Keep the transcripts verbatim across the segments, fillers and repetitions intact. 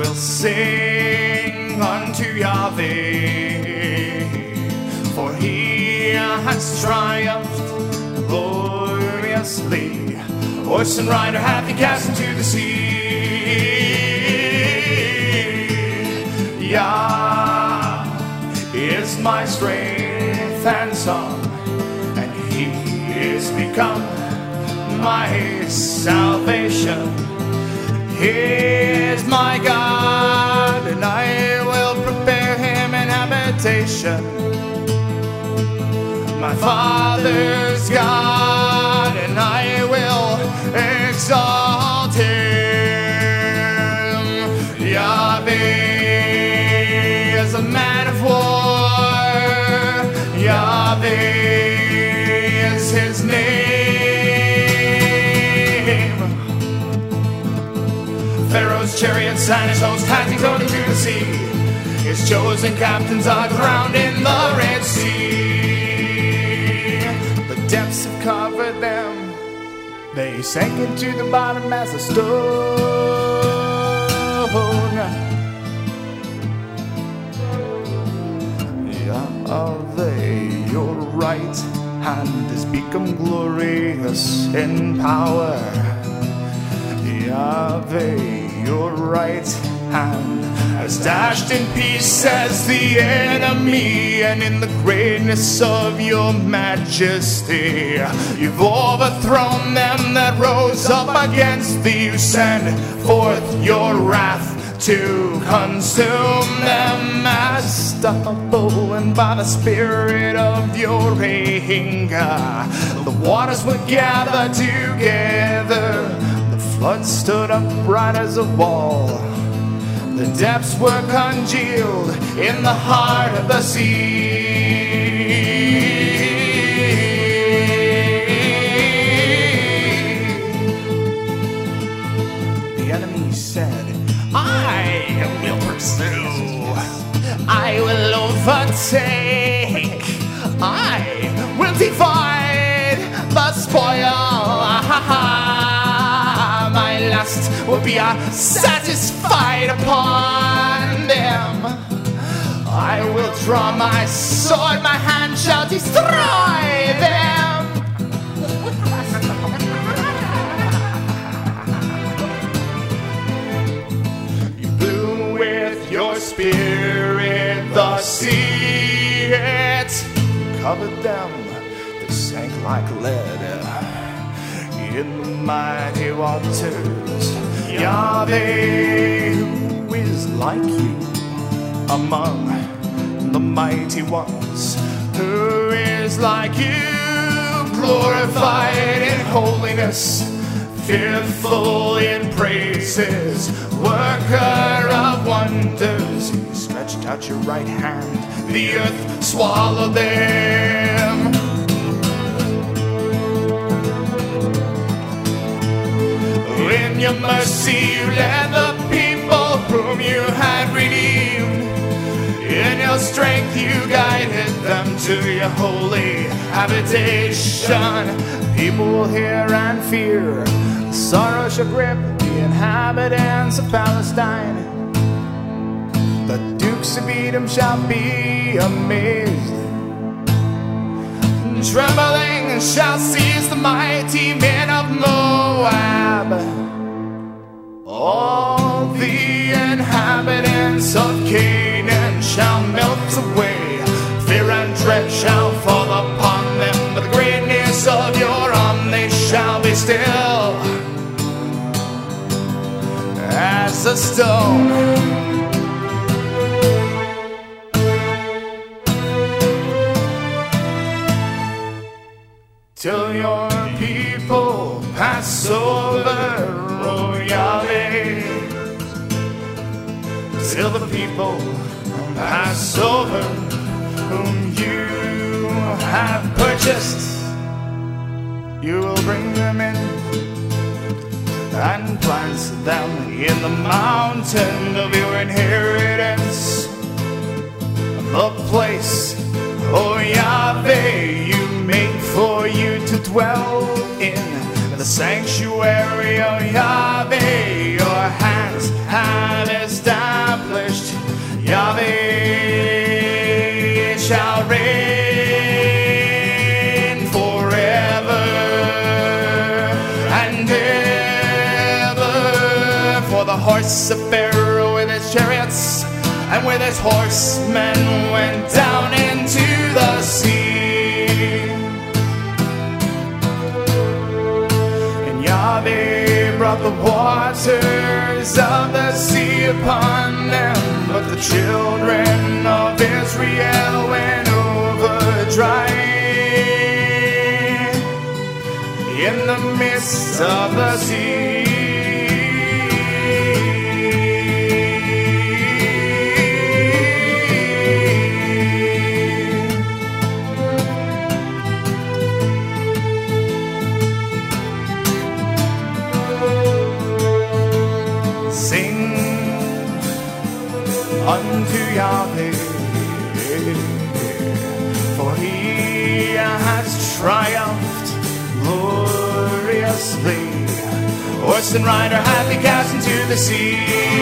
will sing unto Yahweh, for he has triumphed gloriously. Horse and rider hath he cast into the sea. Yah is my strength and song, and he is become my salvation. He is my God, and I will prepare him an habitation. My Father's God, and I will exalt him. Yahweh is a man of war. Yahweh is his name. Pharaoh's chariots and his host has he thrown into the sea. His chosen captains are drowned in the Red Sea. The depths have covered them. They sank into the bottom as a stone. Yahweh, your right hand has become glorious in power. Yahweh, your right hand has dashed in pieces the enemy, and in the greatness of your majesty, you've overthrown them that rose up against thee. You send forth your wrath to consume them as stubble, and by the spirit of your anger, the waters were gathered together. The flood stood upright as a wall. The depths were congealed in the heart of the sea. The enemy said, I will pursue, I will overtake, I will divide the spoil. My lust will be satisfied upon them. I will draw my sword, my hand shall destroy them. You blew with your spirit the sea, it covered them, they sank like lead in the mighty waters. Yahweh, who is like you among the mighty ones? Who is like you, glorified in holiness, fearful in praises, worker of wonders? You stretched out your right hand, the earth swallowed them. In your mercy you led the people whom you had redeemed. In your strength you guided them to your holy habitation. People will hear and fear. Sorrow shall grip the inhabitants of Palestine. The dukes of Edom shall be amazed. Trembling shall seize the mighty men of Moab. All the inhabitants of Canaan shall melt away. Fear and dread shall fall upon them. But the greatness of your arm they shall be still as a stone. Till your people pass over, oh Yahweh. Till the people pass over whom you have purchased, you will bring them in and plant them in the mountain of your inheritance. The place, oh Yahweh, you made for you to dwell in, the the sanctuary of Yahweh. Your hands have established Yahweh shall reign forever and ever. For the horse of Pharaoh with his chariots and with his horsemen went down into the sea. And Yahweh brought the waters of the sea upon them, but the children of Israel went over dry in the midst of the sea. Sing unto Yahweh, for he has triumphed gloriously. Horse and rider hath he cast into the sea.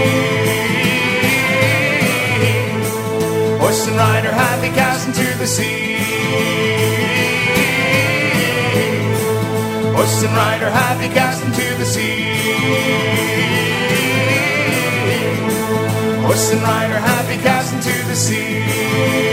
Horse and rider hath he cast into the sea. Horse and rider hath he cast into the sea. Horse and rider hath he cast into the sea.